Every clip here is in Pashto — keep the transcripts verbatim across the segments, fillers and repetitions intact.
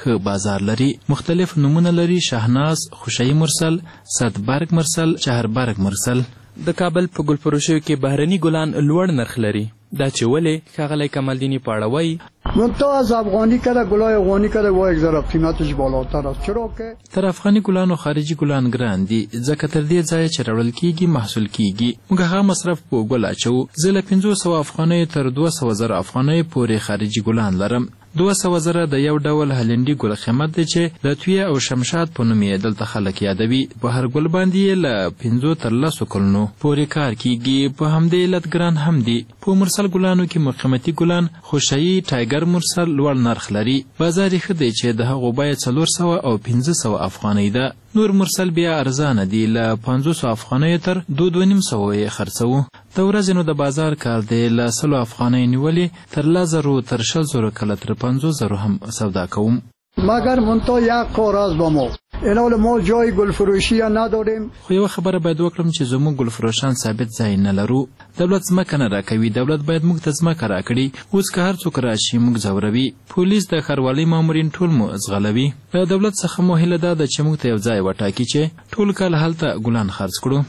ښه بازار لري. مختلف نومونه لري: شهناز، خوشحي مرسل، صدبرګ مرسل، چهربرګ مرسل. د کابل په ګلفروشیو کې بهرني ګلان لوړ نرخ لري. دا چې ولې ښاغلی کمالدین پاړه وایي منتها از افغانی کده گلای افغانی کده و یک ذره قیمتش بالاتر است. چرا که تر افغاني ګلانو خارجي ګلان ګران دي، ځکه تر دې ځایه چې راوړل کیږي محصول کیږي. موږ هغه مصرف په ګل اچوو. زه له پنځو سوه افغانیو تر دوه سوه زره افغانیو پورې خارجي ګلان لرم. دوه سوه زره د یو ډول هلنډي ګل قیمت دی چې لتویه او شمشاد په نوم یې دلته خلک یادوي. په هر ګل باندې یې له پنځو تر لسو کلونو پورې کار کیږي. په همدې علت ګران هم دي. په مرسل ګلانو کې مو قیمتي ګلان خوشحي، ټایګر مرسل لوړ نرخ لري. بازار یې ښه دی چې د هغو بیه څلور سوه او پنځه سوه افغانۍ ده. نور مرسل بیا ارزانه دي، له پنځوسو افغانیو تر دو دوه نیم سوه یې خرڅوو. د ورځې نو د بازار کار دی، له سلو افغانۍ نیولې تر لس زرو تر شل زرو کله تر پنځوس زرو هم سودا کوم. مگر منتها یک کار است با ما، الان ما جای گلفروشی نداریم. خو یوه خبره باید وکړم چې زموږ ګلفروشان ثابت ځای نه لرو. دولت ځمکه نه راکوي. دولت باید موږ ته ځمکه راکړي. اوس که هر څوک راشي موږ ځوروي. پولیس د ښاروالۍ مامورین ټول مو ځغلوي. له دولت څخه مو هیله دا ده چې موږ ته یو ځای وټاکي چې ټول کال هلته ګلان خرڅ کړو.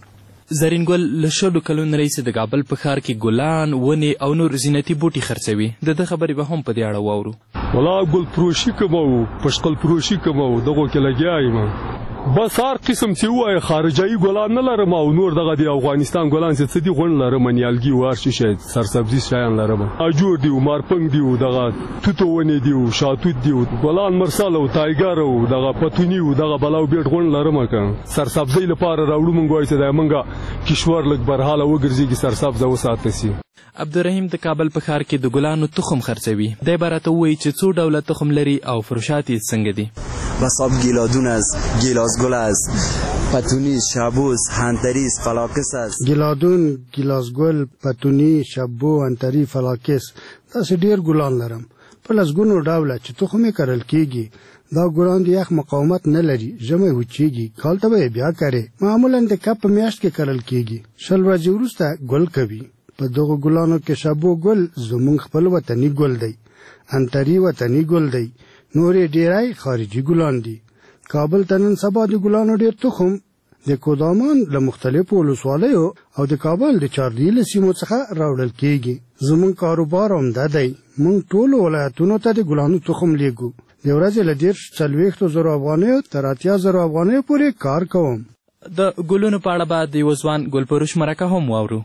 زرین ګل له شلو کلونو راهیسې د کابل په ښار کې ګلان، ونې او نور زینتي بوټي خرڅوي. د ده خبرې به هم په دې اړه واورو. والله ګل فروشي کومو، پشقل فروشي کومو، دغو کې لګیا یم. بس هر قسم چې ووایه خارجایي ګلان نه لرم او نور دغه د افغانستان ګلان چې څه دي غونډ لرم، نیالګي و هر شي شی سرسبزي شیان لرم. اجور دي و مارپنګ دي و دغه توتو ونې دي و شاتوت دي و ګلان مرسل او تایګر او دغه پتوني و دغه بلاو بیټ غونډ لرم. که سرسبزۍ لپاره راوړو موږ وایي چې دا موږ کشور لږ برحاله وګرځېږي، سرسبزه وساته سي. عبدالرحیم د کابل په ښار کې د ګلانو تخم خرڅوي. دی به راته ووایي چې څو ډوله تخم لري او فروشات یې څنګه دي. بساب گیلادون است، گیلاس گل است، پتونی، شابوس، هنتریس، فلاکس است. گیلادون، گیلاس گل، پتونی، شابو، هنتری، فلاکس، داسې ډیر ګلان لرم. په لسګونو ډوله چې تخم یې کرل کیږي. دا ګلان د یخ مقاومت نه لري، ژمی وچیږي، کال ته به یې بیا کرې. معمولا د کب په میاشت کې کرل کیږي. شل ورځې وروسته ګل کوي. په دغو ګلانو کې شابو ګل زمونږ خپل وطني ګل دی. هنتری وطني ګل دی. نورې ډیری خارجي ګلان دي. کابل ته نن سبا د ګلانو ډیر تخم د کودامان له مختلفو ولسوالیو او د کابل د چاردی له سیمو څخه راوړل کیږي. زمونږ کاروبار همدا دی. موږ ټولو ولایتونو ته د ګلانو تخم لیږو. د ورځې له دېرش څلوېښتو زرو افغانیو تر اتیا زرو افغانیو پورې کار کوم. د ګلونو په اړه به د یوه ځوان ګلفروش مرکه هم واورو.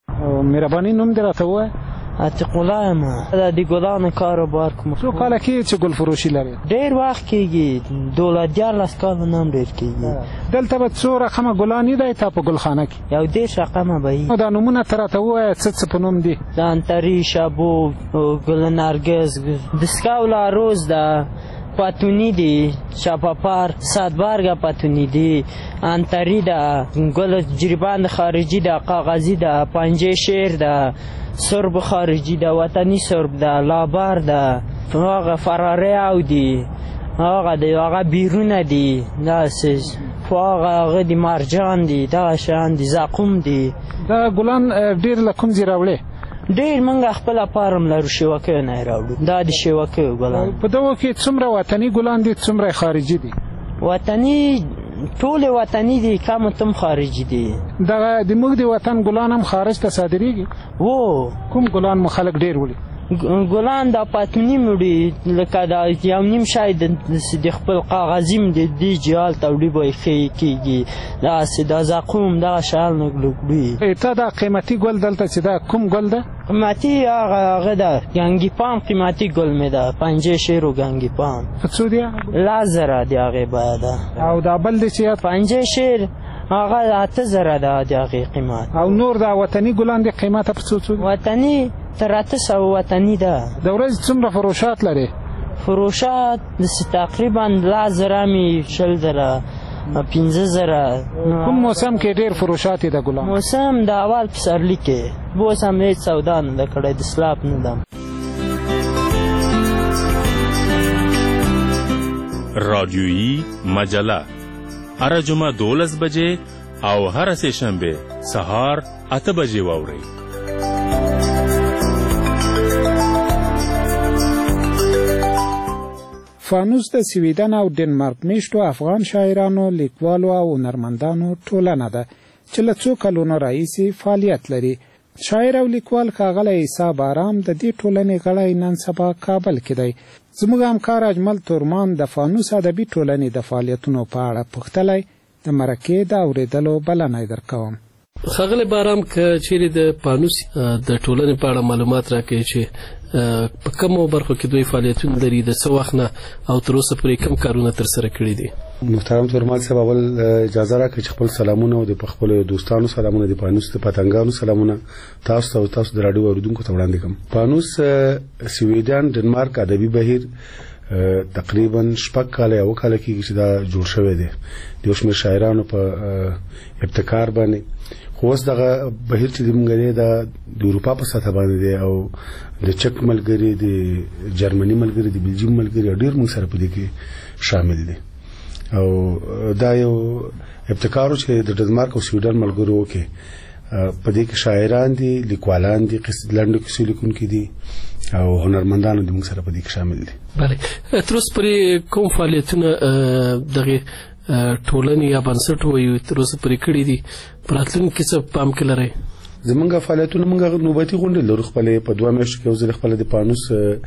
مهرباني نوم دې راته ووایه. عتیق الله یم. د دې ګلانو کاروبار کوم. څو کاله کېږي چې ګل فروشي لرې؟ ډېر وخت کېږي، دولس دیارلس کاله نه هم ډېر کېږي. دلته به څو رقمه ګلان دی تا په ګلخانه کې؟ یو دېرش رقمه به وي. دا نومونه ته راته ووایه څه څه په نوم دي؟ د انتري، شابو، ګل نرګس، دسکاولا روز ده، پتونی دی، شاپاپار، صدبرګ پتونی دی، انتری ده، گل جریبند خارجی ده، کاغذی ده، پنجه شیر ده، سرب خارجی ده، وطنی سرب ده، لابر ده، هغه فراره او دی، هغه دی، هغه بیرون دی، داسې هغه هغه دی مرجان دی، دغه شیان دی، زقوم دی. دا ګلان ډېر له کوم ځای راوړې؟ ډېر موږ خپله پارم لرو، شیوکیو نه یې راوړو. دا د شیوکیو ګلان. په دغو کې څومره وطني ګلان دي، څومره خارجي دي؟ وطني ټولې وطني دي، کم تم خارجي دي. دغه د موږ د وطن ګلان هم خارج ته صادریږي؟ هو. کوم ګلان مو خلک ډېر وړي؟ ګلان دا پتونی مړي، لکه دا یو نیم شای د خپل کاغذي م د دې جهال توړي به یې کېږي، داسې دا زقوم دغه شیان وړي. ته دا قیمتي ګل دلته چې دا کوم ګل ده؟ قیمتي هغه هغه ده ګنګي پام، قیمتي ګل مې ده، پنجه شیر و ګنګي پام. په څو دی؟ لس زره د هغې بیه ده. او دا بل دی چې پنجه شیر هغه اته زره ده د هغې قیمت. او نور دا وطني ګلان د قیمته په څو څو دي؟ وطني تر اته سوه وطني ده. د ورځې څومره فروشات لري؟ فروشات تقریبا لس زره مې، شل زره، پنځه زره. کوم موسم کې ډېر فروشات د ګلان؟ موسم د اول پسرلي کې. اوس هم هېڅ سودا نه ده کړې، د سلاب نه ده. رادیویی مجله هره جمعه دولس بجې او هره سه شنبه سهار اته بجې واورئ. فانوس د سویډن او ډنمارک میشتو افغان شاعرانو، لیکوالو او هنرمندانو ټولنه ده چې له څو کلونو راهیسې فعالیت لري. شاعر او لیکوال ښاغلی عیسی بارام د دې ټولنې غړی نن سبا کابل کې دی. زموږ همکار اجمل تورمان د فانوس ادبي ټولنې د فعالیتونو په اړه پوښتلی، د مرکې د اورېدلو بلنه یې درکوم. ښاغلی بارام، که چیرې د فانوس د ټولنې په اړه معلومات راکړئ چې په کومو برخو کې دوی فعالیتونه لري، د څه وخت نه او تر اوسه پورې کوم کارونه ترسره کړي دي؟ محترم تورمان صاحب، اول اجازه راکړئ چې خپل سلامونه او د خپلو دوستانو سلامونه، د فانوس د پتنګانو سلامونه تاسو ته او تاسو د راډیو اوریدونکو ته وړاندې کوم. فانوس سویډن ډنمارک ادبي بهیر تقریبا شپږ کاله یا اوه کاله کېږي چې دا جوړ شوی دی د یو شمېر شاعرانو په ابتکار باندې. خو اوس دغه بهیر چې موږ دی دا د اروپا په سطح باندې دی او د چک ملګري، د جرمني ملګري، د بلجیم ملګري ډېر موږ سره په دې کې شامل دي. او دا یو ابتکار چې د ډنمارک او سویډن ملګرو کې په دې کې شاعران دي، لیکوالان دي، لنډو کیسو لیکونکي دي او هنرمندان دي موږ سره په دې کې شامل دي. بله، تر اوسه پورې کوم فعالیتونه دغه ټولنې یا بنسټ وایو تر اوسه پورې کړي دي؟ په راتلونکي کې څه پام کې لرئ؟ زمونږ فعالیتونه موږ نوبتي غونډې لرو، خپلې په دوه میاشتو کې یو ځل خپله د فانوس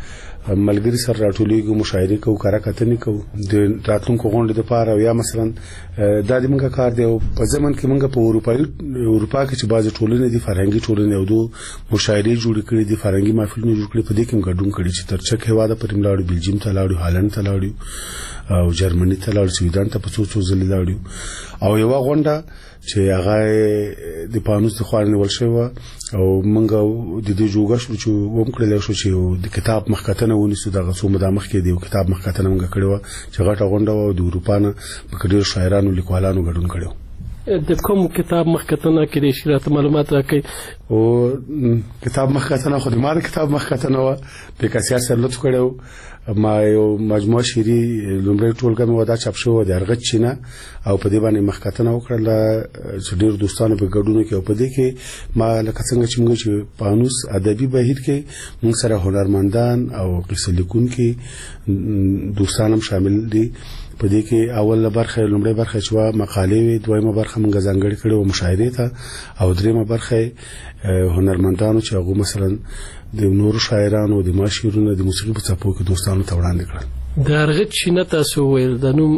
ملګري سره راټولیږو، مشاعرې کوو، کره کتنې کوو د راتلونکو غونډې دپاره. او یا مثلا دا د موږ کار دی او په ضمن کې موږ په اروپایي اروپا کې چې بعضې ټولنې دي، فرهنګي ټولنې او دو مشاعرې جوړې کړي دي، فرهنګي محفلونه جوړ کړي، په دې کې هم ګډون کړي چې تر چک هېواده پورې هم لاړو، بلجیم ته لاړو، هالند ته لاړو او جرمني ته لاړو، سویډن ته په څو څو ځلې لاړو. او یوه غونډه چې هغه د فانوس د خوا نیول شوې وه او موږ د دې جوګه شو چې ومکړلی شو چې د کتاب مخکتنه ونیسو. دغه څو موده مخکې د یو کتاب مخکتنه موږ کړې وه چې غټه غونډه وه او د اروپا نه پکې ډېرو شاعرانو، لیکوالانو ګډون کړی و. د کوم کتاب مخکتنه کې د شي راته معلومات راکړئ؟ او کتاب مخکتنه خو د ما د کتاب مخکتنه وه، پیکاسیا سره لطف کړی و. ما یو مجموعه شعري لومړی ټولګه مې وه، دا چاپ شوې وه د ارغچ چینه او په دې باندې مخکتنه وکړله چې ډېرو دوستانو په ګډون کې. او په دې کې ما لکه څنګه چې موږ چې فانوس ادبي بهیر کې موږ سره هنرمندان او قصه لیکونکي دوستان هم شامل دي. په دې کې اوله برخه، لومړی برخه چې وه مقالې وې، دویمه برخه موږ ځانګړې کړې وه مشاعرې ته، او دریمه برخه هنرمندانو چې هغو مثلا د نورو شاعرانو د ما شعرونه د موسیقي په څپو کې دوستانو ته وړاندې کړل. د ارغچ چینه تاسو وویل، د نوم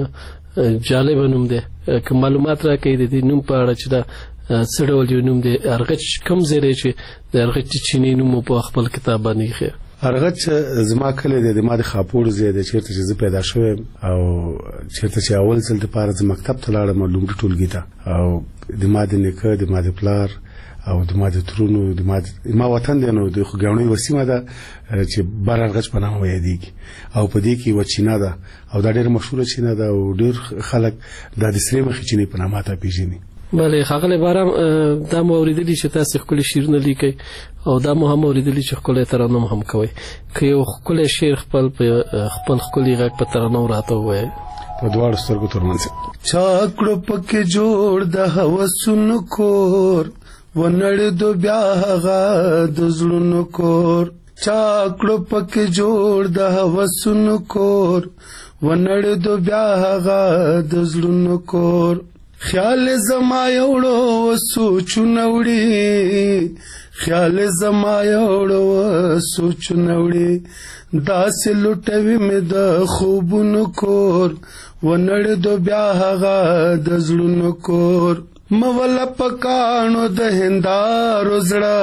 جالبه نوم دی، که معلومات راکړئ د دې نوم په اړه چې دا څه ډول یو نوم دی؟ ارغچ کوم ځای دی چې د ارغچ چینې نوم په خپل کتاب باندې ایښی؟ ارغچ زما کلی دی، د ما د خاپوړ ځای دی چېرته چې زه پیدا شوی او چېرته چې اول ځل دپاره زه مکتب ته لاړم لومړي ټولګي ته، او د ما د نیکه، د ما د پلار او د ما د ترونو، د ما وطن دی نو د خوږیاڼو یوه سیمه ده چې بر ارغچ په نامه یادېږي او په دې کې یوه چینه ده او دا ډېره مشهوره چینه ده او ډېر خلک دا د سرې مخې چینې په نامه ته پېژني. بله ښاغلی بارام، دا مو اورېدلي چې تاسې ښکلي شعرونه لیکئ او دا مو هم اورېدلي چې ښکلی ترنم هم کوئ. که یو ښکلی شعر خپل په خپل ښکلي غږ په ترنم راته ووایئ؟ په دواړو سترګو تورمن صاحب. چا کړو پکې جوړ د هوسونو کور، ونړېدو بیا هغه د زړونو کور. چا کړو پکې جوړ د هوسونو کور، ونړېدو بیا هغه د زړونو کور. خیال زما یوړو سوچونه وړي، خیال زما یوړو سوچونه وړي، داسې لوټوي مې د خوبونو کور، ونړېدو بیا هغه د زړونو کور. مولا پکانو د هندارو زړه،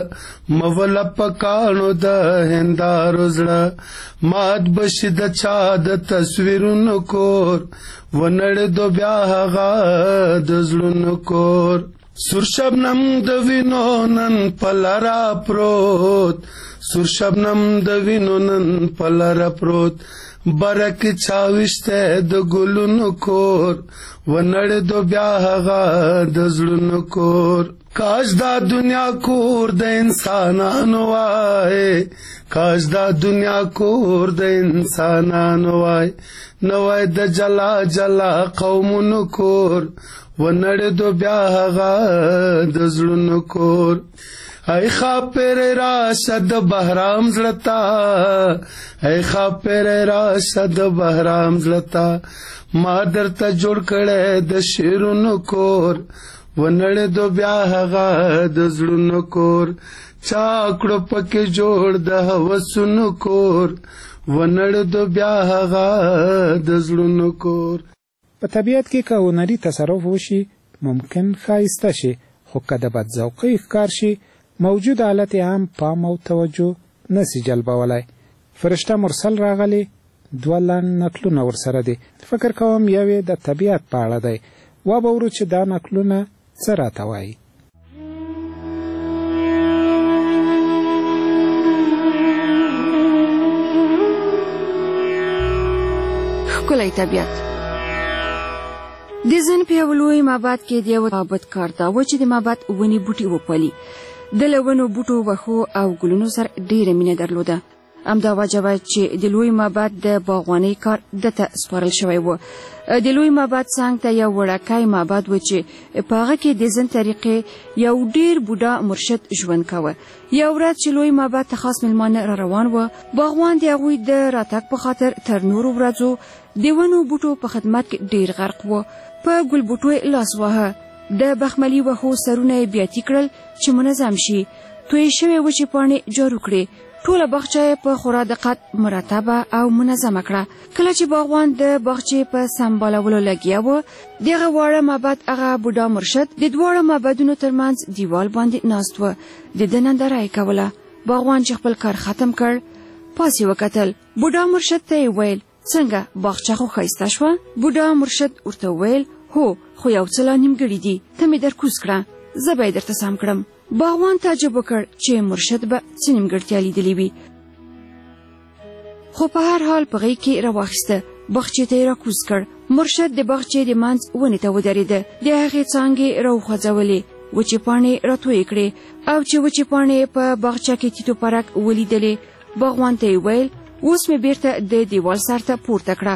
مولا پکانو د هندارو زړه، مات بشي د چا د تصویرونو کور، ونړېدو بیا هغه د زړونو کور. سور شبنم د وینو نن پلرا پروت، سور شبنم د وینو نن پلرا پروت، برک چاوشته د ګلونو کور، ونړېدو بیا هغه د زړونو کور. کاش دا دنیا کور د انسانانو وای، کاش دا دنیا کور د انسانانو وای، نوای د جلا جلا قومونو کور، ونړېدو بیا هغه د زړونو کور. ای خاپر راشد بهرام زلتا ای خاپر راشد بهرام زلتا ما درته جوړ کړه د شیرونو کور ونړ دو بیا هغه د زړونو کور چاکړو پکې جوړ د هوسونو کور ونړ دو بیا هغه د زړونو کور. په طبیعت کې که هنري تصرف وشي ممکن ښایسته شي، خو که د بدذوقۍ ښکار شي موجود حالت هم پام او توجه نسی جلبولی. فرشته مرسل راغلی، دوه لنډ نکلونه ورسره دي. فکر کوم یو یې د طبیعت په اړه دی. وبورو چې دا نکلونه څه راته وایي. ښکلی طبیعت. د زن په یو لوی معبد کې د یو عابد کار دا و چې د معبد ونې بوټي وپالي. د له ونو بوټو وښو او ګلونو سره ډېره مینه درلوده. همدا وجه وه چې د لوی معبد د باغوانۍ کار دته سپارل شوی و. د لوی معبد څنګ ته یو وړوکی معبد و چې په هغه کې د زن طریقې یو ډېر بوډا مرشد ژوند کوه. یو ورځ چې لوی معبد ته خاص میلمانه را روان و، باغوان د هغوی د راتګ په خاطر تر نورو ورځو د ونو بوټو په خدمت کې ډېر غرق و. په ګل بوټو لاس واهه، د بخملي وښو سرونه یې بیاتي کړل چې منظم شي. توی شوې وچې پاڼې جارو کړې. ټوله باغچه یې په خورا دقت مرتبه او منظمه کړه. کله چې باغوان د باغچې په سمبالولو لګیا و، دغه واړه معبد هغه بوډا مرشد د دواړو معبدونو ترمنځ دیوال باندې ناست و. د ده ننداره یې کوله. باغوان چې خپل کار ختم کړ پاس یې وکتل. بوډا مرشد ته یې ویل څنګه باغچه خو ښایسته شوه؟ بوډا مرشد ورته ویل هو، خو یو څه لا نیمګړي دي، ته مې درکوز کړه، زه به یې درته سم کړم. باغوان تعجب وکړ چې مرشد به څه نیمګړتیا لیدلې وي، خو په هر حال په غېږ کې راواخیسته. باغچې ته یې راکوز کړ. مرشد د باغچې د منځ ونې ته ودرېده. د هغې څانګې راوخوځولې، وچې پاڼې راتویې کړې، او چې وچې پاڼې په باغچه کې تیتو پرک ولیدلې، باغوان ته یې ویل اوس مې بیرته د دیوال سر ته پورته کړه.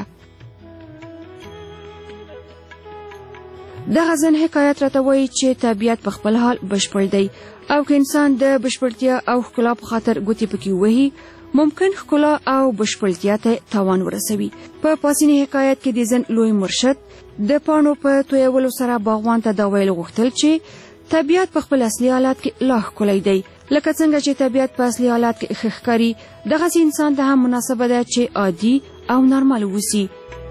دغه ځن حکایت راته وایي چې طبیعت په خپل حال بشپړ دی، او که انسان د بشپړتیا او ښکلا په خاطر ګوتې پکې ووهي ممکن ښکلا او بشپړتیا ته تاوان ورسوي. په پاسیني حکایت کې د ځن لوی مرشد د پاڼو په تویولو سره باغوان ته دا ویل غوښتل چې طبیعت په خپل اصلي حالت کې لا ښکلی دی. لکه څنګه چې طبیعت په اصلي حالت کې ښه ښکاري، دغسې انسان ته هم مناسبه ده چې عادي او نارمل اوسي.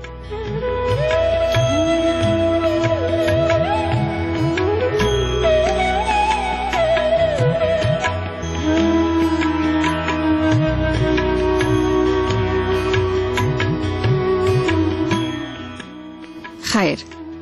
خیر،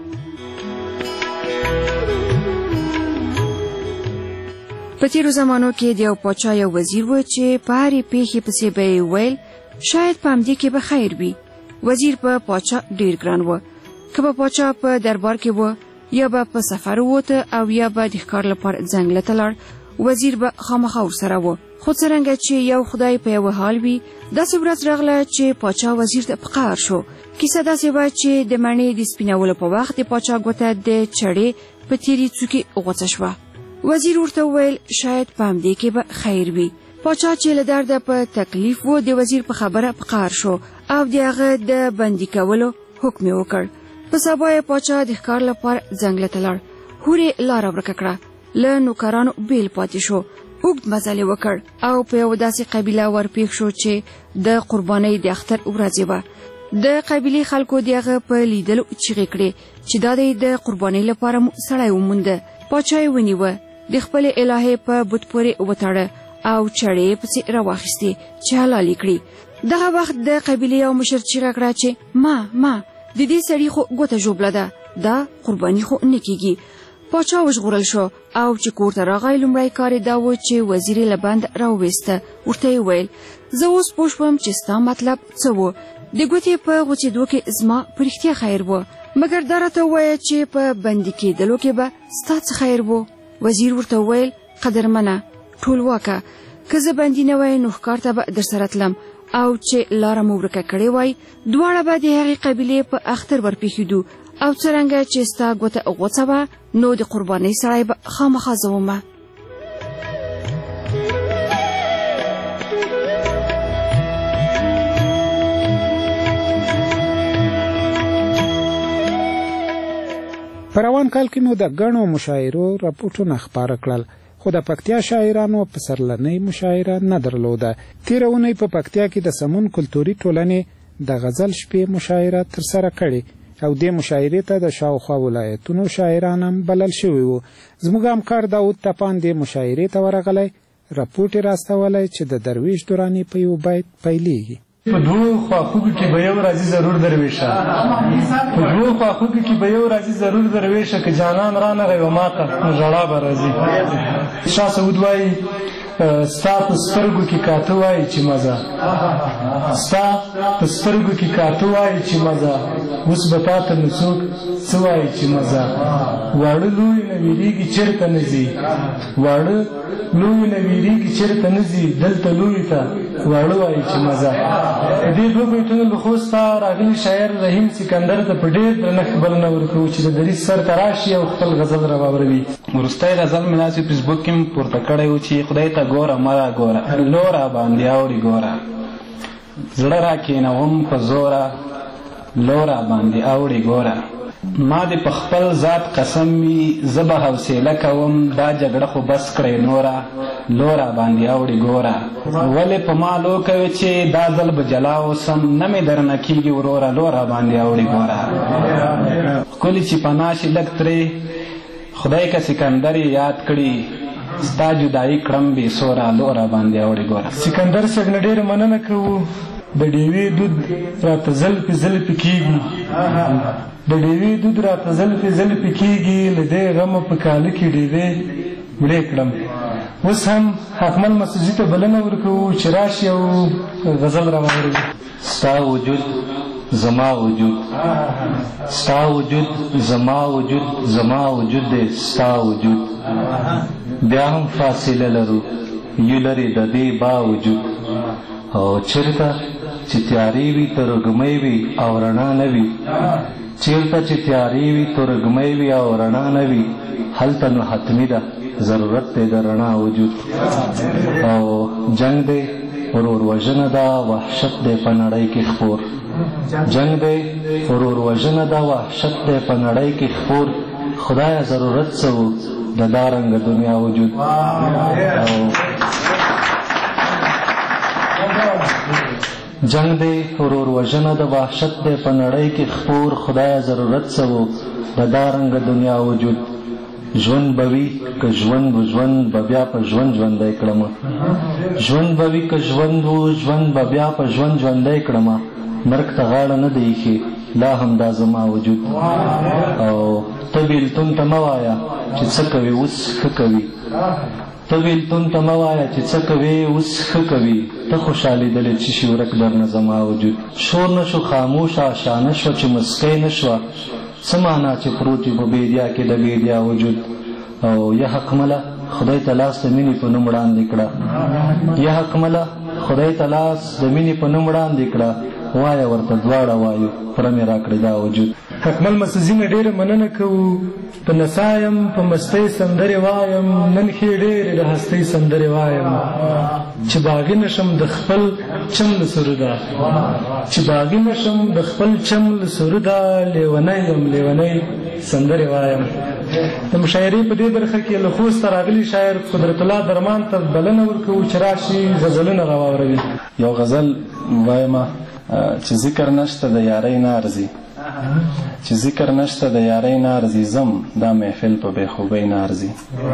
په تیرو زمانو کې د یو پاچا یو وزیر و چې په هرې پیښې پسې به یې ویل شاید په همدې کې به خیر وي. وزیر په پاچا ډېر ګران و. که به پاچا په دربار کې و، یا به په سفر ووته او یا به د ښکار لپاره ځنګله ته لاړ، وزیر به خامخا ورسره و. خو څرنګه چې یو خدای په یوه حال وي، داسې ورځ راغله چې پاچا وزیر ته په قهر شو. کیسه داسې وه چې د مڼې د سپینولو په وخت د پاچا ګوته د چړې په تیرې څوکې غوڅه شوه. وزیر ورته وویل شاید په همدې کې به خیر وي. پاچا چې له درده په تکلیف و، د وزیر په خبره په قهر شو او د هغه د بندي کولو حکم یې وکړ. په سبا یې پاچا د ښکار لپاره ځنګله ته لاړ. هورې لاره ورکه کړه. له نوکرانو بیل پاتې شو. اوږد مزل یې وکړ او په یوه داسې قبیله ورپېښ شو چې د قربانۍ د اختر ورځې وه. د قبیلې خلکو د هغه په لیدلو چیغې کړې چې دا دی د قربانۍ لپاره مو سړی ومونده. پاچا یې ونیوه، د خپلې الهې په بت پورې وتړه او چړې یې پسې راواخیستې چې حلال یې کړي. دغه وخت د قبیلې یو مشر چیغه کړه چې ما ما د دې سړي خو ګوته ژوبله ده، دا قرباني خو نه کېږي. پاچا وژغورل شو او چې کور ته راغی، لومړی کار یې دا و چې وزیر یې له بند راوویسته. ورته یې ویل زه اوس پوه شوم چې ستا مطلب څه و. د ګوتې په غوڅېدو کې زما په رښتیا خیر و، مګر دا راته ووایه چې په بندي کېدلو کې به ستا څه خیر و. وزیر ورته وویل قدرمنه ټولواکه، که زه بندي نه وای نو ښکار ته به درسره تلم، او چې لاره مو ورکه کړې وای دواړه به د هغې قبیلې په اختر ورپېښېدو، او څرنګه چې ستا ګوته غوڅه وه نو د قربانۍ سړی به خامخا زه ومه. په روان کال کې مو د ګڼو مشاعرو راپورټونه خپاره کړل، خو د پکتیا شاعرانو پسرلنۍ مشاعره نه درلوده. تېره اونۍ په پکتیا کې د سمون کلتوري ټولنې د غزل شپې مشاعره ترسره کړې او دې مشاعرې ته د شاوخوا ولایتونو شاعران هم بلل شوي وو. زموږ همکار داود تپان دې مشاعرې ته ورغلی، راپورټ یې راستولی چې د درویش دراني په یو بیت پیلیږي. په دوو خواخوږو کې به یو راځي ضرور درویشه، په دوو خواخوږو کې به یو راځي ضرور درویشه، که جانان رانغی و ماته نو ژړا به راځي. شاه سعود وایي ستا په سترګو کې کاته وایي چې مزه، ستا په سترګو کې کاته وایي چې مزه، اوس به تا ته نو څوک څه وایي چې مزه. واړه لوی نه ویرېږي چېرته نه ځي، واړه لوی نه ویرېږي چېرته نه ځي، دلته لوی ته واړه وایي چې مزه. د دې دوه بیتونو له خوست راغلي شاعر رحیم سکندر ته په ډېر درنښت بلنه ورکوو چې د دریځ سر ته راشي او خپل غزل راواوروي. وروستی غزل مې داسې فیسبوک کې م پورته کړی و چې خدای ته ګوره مه را ګوره، لوره باندې اوړي ګوره، زړه را کښېنوم په زوره، لوره باندې اوړي ګوره. ما دې په خپل ذات قسم وي زه به حوصله کوم، دا جګړه خو بس کړئ نوره، لوره باندې اوړي ګوره. ولې په ما لو کوي چې دا ځل به جلا اوسم، نه مې درنه کېږي وروره، لوره باندې اوړي ګوره. ښکلي چې پناه شي لږ ترې خدای که سکندر یې یاد کړي، ستا جدایي کړم بې سوره، لوره باندې اوړي ګوره. سکندر صاحب نه ډېره مننه کوو، د ډېوې دود راته زلفې زلفې کېږي، د ډېوې دود راته زلفې زلفې کېږي، له دې غمه په کاله کې ډېوې مړې کړم. اوس هم حکمل مسجد ته بلنه ورکوو چې راشي او غزل راواوروي. ستا وجود زما وجود، ستا وجود زما وجود، زما وجود دی ستا وجود. بیا هم فاصله لرو یو لرې د دې باوجود. او چېرته چې تیارې وي ترږمۍ وي او رڼا نه وي، چېرته چې تیارې وي ترږمۍ وي او رڼا نه وي، هلته نو حتمي ده ضرورت دی د رڼا وجود. او جنگ دی ورور وژنه ده وحشت دی په نړۍ کې خپور، جنگ دی ورور وژنه ده وحشت دی په نړۍ کې خپور. خدایه ضرورت څه و د دا رنګه دنیا وجود. او جنگ دی ورور وژنه د وحشت دی په نړۍ کې خپور. خدایه ضرورت څه و د دا رنګه دنیا وجود. ژوند به وي که ژوند و ژوند به بیا په ژوند ژوندی کړمه، ژوند به وي که ژوند و ژوند به بیا په ژوند ژوندی کړمه. مرګ ته غاړه نه دی ایښې لا هم دا زما وجود. او ته بېلتون ته مه وایه چې څه کوي اوس ښه کوي، ته بېلتون ته مه وایه چې څه کوي اوس ښه کوي. ته خوشحالېدلې چې شي ورک درنه زما وجود. شور نه شو خاموش آشانه شوه چې مسکی نه شوه، څه معنا چې پروت وي په بیدیا کې د بیدیا وجود. او یا حکمله خدای ته لاس د مینې په نوم وړاندې کړه، یا حکمله خدای ته لاس د مینې په نوم وړاندې کړه. وایه ورته دواړه وایو پوره مې راکړې دا وجود. حکمل مسزي نه ډېره مننه کوو، په نڅا یم په مستۍ سندرې وایم، نن ښې ډېرې د هستۍ سندرې وایم. چې باغي نشم د خپل چم له سروده، چې باغي نشم د خپل چم له سروده، لیونی یم لیونی سندرې وایم. د مشاعرې په دې برخه کې له خوسته راغلي شاعر قدرت الله درمان ته بلنه ورکوو چې راشي غزلونه راواوروي. یو غزل وایمه چې ذکر نشته د یارۍ نه ارځي، چې ذکر نشته د یارۍ نه ارځي، ځم دا محفل په بې خوبۍ نه ارځي.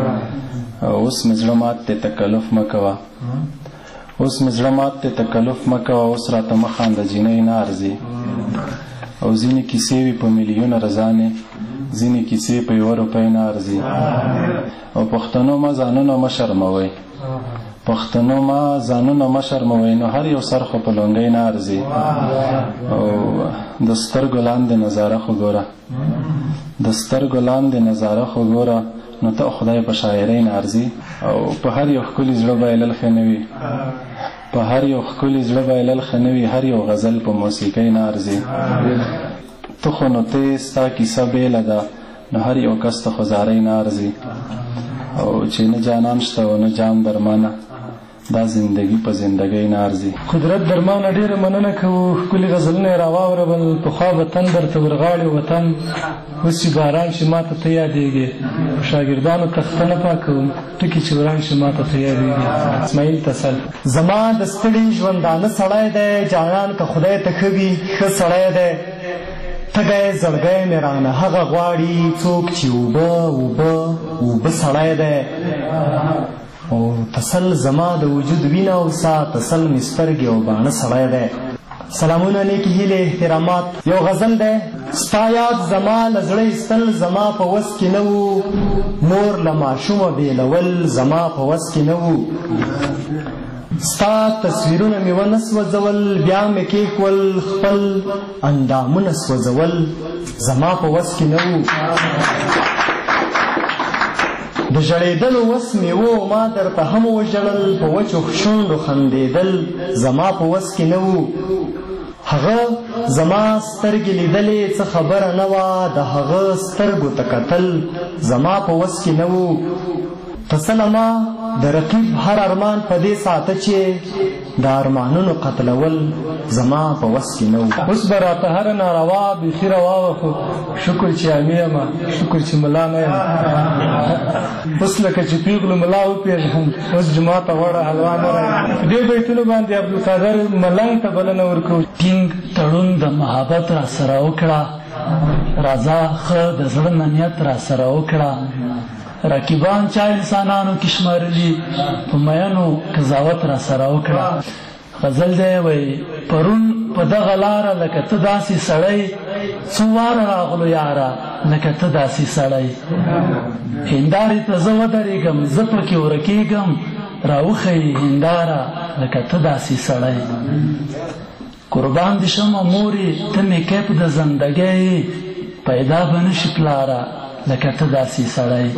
اوس مې زړه مات دی تکلف مه کوه، اوس مې زړه مات دی تکلف مه کوه، اوس راته مه خانده جینۍ نه ارځي. او ځینې کیسې وي په میلیونه رضانې، ځینې کیسې په یوه روپۍ نه ارځي. او پښتنو ما ځانونه مه شرموئ، پښتنو ما ځانونه مه شرموئ، نو هر یو سر خو په لونګۍ نه ارځي. او د سترګو لاندې نظاره خو ګوره، د سترګو لاندې نظاره خو ګوره، نو ته خدای په شاعرۍ نه ارځي. او په هر یو ښکلي زړه بایلل ښه نه وي، په هر یو ښکلي زړه بایلل ښه نه وي، هر یو غزل په موسیقۍ نه ارځي. ته خو نو ته ستا کیسه بېله ده، نو هر یو کس ته خو زارۍ نه ارځي. او چې نه جانان شته او نه جام درمانه، دا زندگی په زندګۍ نه ارزي. قدرت درمانه ډېره مننه کوو. ښکلي غزلونه یې راواورول. پخوا به تن درته ورغاړې وطن، اوس چې باران شي ما ته ته یادېږې. شاګردانو تخته نه پاکوم، ټکي چې وران شي ما ته ته یادېږې. اسماعیل تسل. زما د ستړي ژوندانه سړی دی، جانان که خدای ته ښه وي ښه سړی دی. تږی زړګی مې رانه هغه غواړي څوک چې اوبه اوبه اوبه سړی دی. او تسل زما د وجود وینه او سا، تسل مې سترګې او باڼه سړی دی. سلامونه، نیکې هیلې، احترامات. یو غزل دی. ستا یاد زما له زړه ایستل زما په وس کې نه وو، مور له ماشومه بېلول زما په وس کې نه وو. ستا تصویرونه مې ونه سوځول، بیا مې کېښول خپل اندامونه سوځول زما په وس کې نه وو. د ژړېدلو وس مې و، ما درته هم وژړل، په وچو شونډو خندېدل زما په وس کې نه وو. هغه زما سترګې لیدلې څه خبره نه وه، د هغه سترګو ته کتل زما په وس کې نه وو. تسله ما د رقیب هر ارمان په دې ساته چې د ارمانونو قتلول زما په وس کې نه وو. اوس به راته هره ناروا بیخي روا وه، خو شکر چې عامي یم، شکر چې ملا نه یم. اوس لکه چې پیغلو ملا وپېژنم، اوس جومات ته غوړه حلوا نه راځي. په دې بیتونو باندې عبدالقادر ملنګ ته بلنه ورکوو. ټینګ تړون د محبت را سره وکړه، راځه ښه د زړه نه نیت را سره وکړه. رقیبان چا انسانانو کې شمارلي، په میانو قضاوت را سره وکړه. غزل دی وایي پرون په دغه لاره لکه ته داسې سړی، څو واره راغلو یاره لکه ته داسې سړی. هندارې ته زه ودرېږم، زه پکې ورکېږم، راوښیي هنداره لکه ته داسې سړی. قربان دې شمه مورې ته مې کیف د زندګۍ، پیدا به نشي پلاره لکه ته داسې سړی.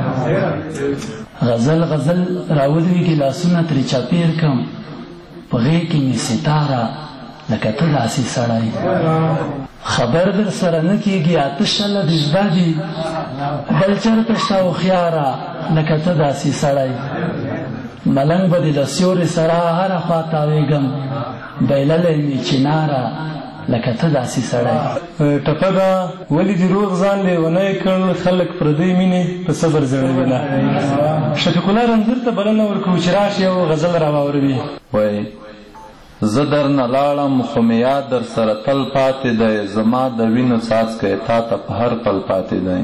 غزل غزل راولویږي لاسونه ترې چاپېر کړم، په غېږ کې مې ستاره لکه ته داسې سړی. خبر در سره نه کېږي اته شله دې زده دي، بل چېرته شته هوښیاره لکه ته داسې سړی. ملنګ به دې له سیورې سره هره خوا تاوېږم، بایللی مې چناره لکه ته داسې سړی. ټپه ده ولې دې روغ ځان لیونی کړ، خلک پردۍ مینې په صبر زړوینه. شفیق الله رنځور ته بلنه ورکوو چې راشي یو غزل راواوروي. وایي زه در نه لاړم خو مې یاد در سره تل پاتې دی، زما د وینو څاڅکی تا ته په هر پل پاتې دی.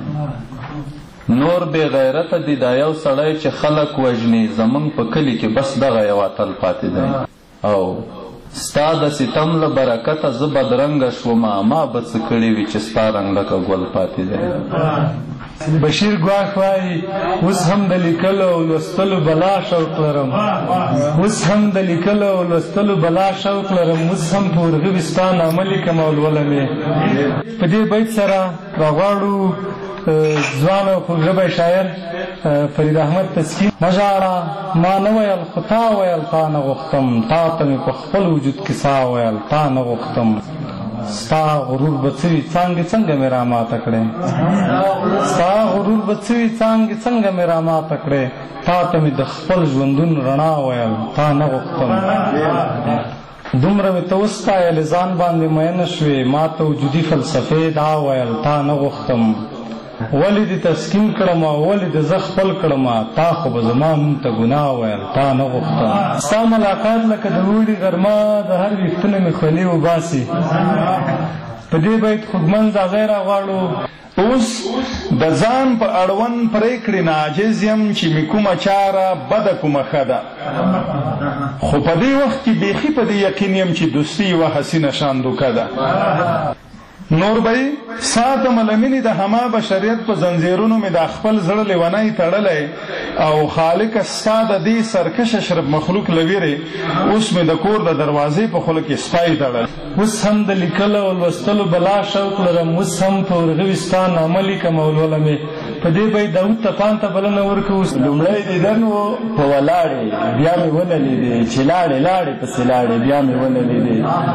نور بې غیرته دي دا یو سړی چې خلک وژني، زمونږ په کلي کې بس دغه یو اتل پاتې دی. او ستا د ستم له برکته زه بدرنګه شومه، ما به څه کړي وي چې ستا رنګ لکه ګل پاتې دی. بشیر ګواښ وایي اوس هم د لیکلو او لوستلو بلا شوق لرم، اوس هم د لیکلو او لوستلو بلا شوق لرم، اوس هم په ورغوي ستا نامه لیکم او لولم یې. په دې بیت سره راغواړو ځوان او خوږژبی شاعر فرید احمد تسکین. مه ژاړه ما نه ویل خو تا ویل، تا نه غوښتم، تا ته مې په خپل وجود کې سا ویل، تا نه غوښتم. ستا غرور به څه وي څانګې څنګه مې راماته کړې، ستا غرور به څه وي څانګې څنګه مې راماته کړې. تا ته مې د خپل ژوندون رڼا ویل، تا نه غوښتم. دومره مې ته وستایلې ځان باندې مینه شوې، ما ته وجودي فلسفې دا ویل، تا نه غوښتم. ولې دې تسکین کړم ولې دې زه خپل کړم، تا خو به زما نوم ته ګناه ویل، تا نه غوښتم. ستا ملاقات لکه د اوړي غرمه، د هر ویښتونه مې خولې وباسي. په دې بیت خوږمن زاغی راغواړو. اوس د ځان په اړوند پرېکړې نه عاجز یم چې مې کومه چاره بده کومه ښه ده، خو په دې وخت کې بیخي په دې یقین یم چې دوستي یوه حسینه شان دوکه ده. نور به ساتم له مینې د همه بشریت په زنځیرونو مې د خپل زړه لیونی تړلی، او خالقه ستا د دې سرکش اشرف مخلوق له ویرې اوس مې د کور د دروازې په خوله کې سپی تړل. اوس هم د لیکلو او لوستلو بلا شوق لرم، اوس هم په ورغوي ستا نامه لیکم او لولم یې. په دې بیت داود طپان ته بلنه ورکوو. لومړی دیدن و په ولاړې، بیا مې ونه لیدې چې لاړې لاړې پسې لاړې، بیا مې ونه لیدې.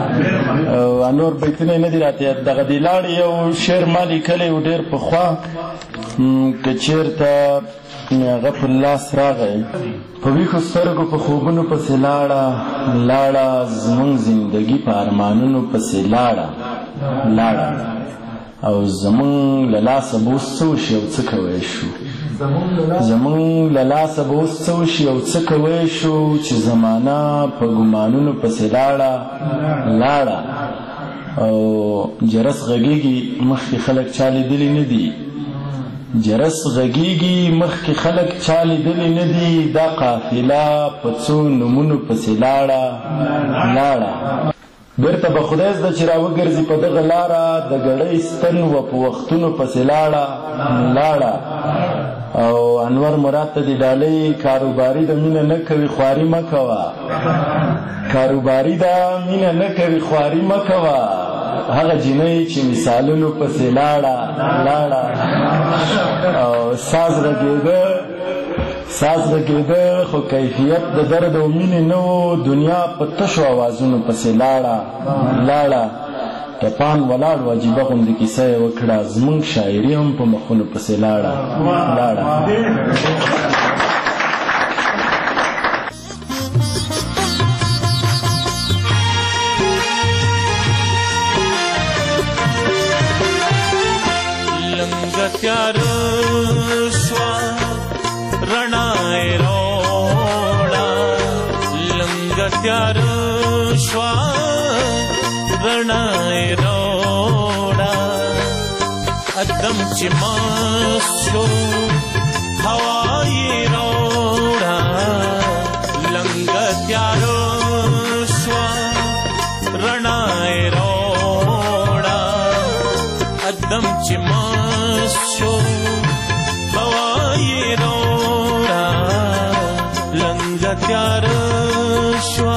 نور بیتونه یې نه دي راته دغه د لاړې یو شعر ما لیکلی و ډېر پخوا، که چېرته مې هغه پر لاس راغی په ویښو سترګو په خوبونو پسې لاړه لاړه زموږ زندګي په ارمانونو پسې لاړه لاړه او زموږ له لاسه به اوس څه وشي او څه کوی شو زموږ له لاسه به اوس څه وشي او څه کوی شو چې زمانه په ګمانونو پسې لاړه لاړه او جرس غږیږي مخکې خلک چا لیدلي نه دي جرس غږیږي مخکې خلک چا لیدلي نه دي دا قافله په څو نومونو پسې لاړه لاړه بیرته به خدای زده چې راوګرځي په دغه لاره د ګړۍ ستن وه په وختونو پسې لاړه لاړه او انور مراد ته د ډالۍ کاروباري د مینه نه کوي خواري مه کوه کاروباري د مینه نه کوي خواري مه کوه هغه جینۍ چې مثالونو پسې لاړه لاړه او ساز غږېده ساز غږېده خو کیفیت د درد او مینې نه و دنیا په تشو اوازونو پسې لاړه لاړه ټپان ولاړ و عجیبه غوندې کیسه یې وکړه زموږ شاعري هم په مخونو پسې لاړه لاړه تیاره شوه رڼا یې راوړه لنګه تیاره شوه رڼا یې راوړه ادم چې مست شو هوا یې راوړه لنګه تیاره شوه رڼا یې راوړه ادم چې شو هوایی روڑا لنگا تیار شوا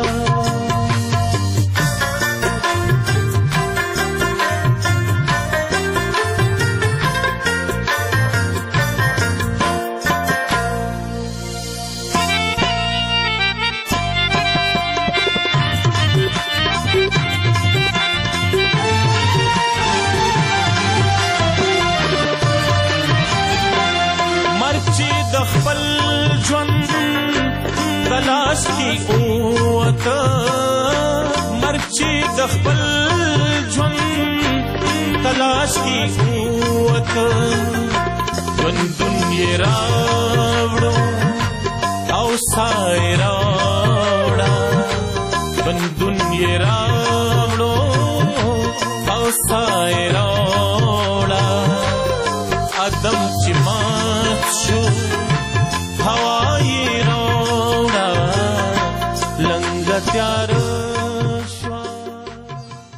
خپل ژوند تلاش کی اوته مرګ چې د خپل ژوند تلاش کی اوته ژوندون یې راوړو او ساه یې راوړه ژوندون یې راوړو او ساه یې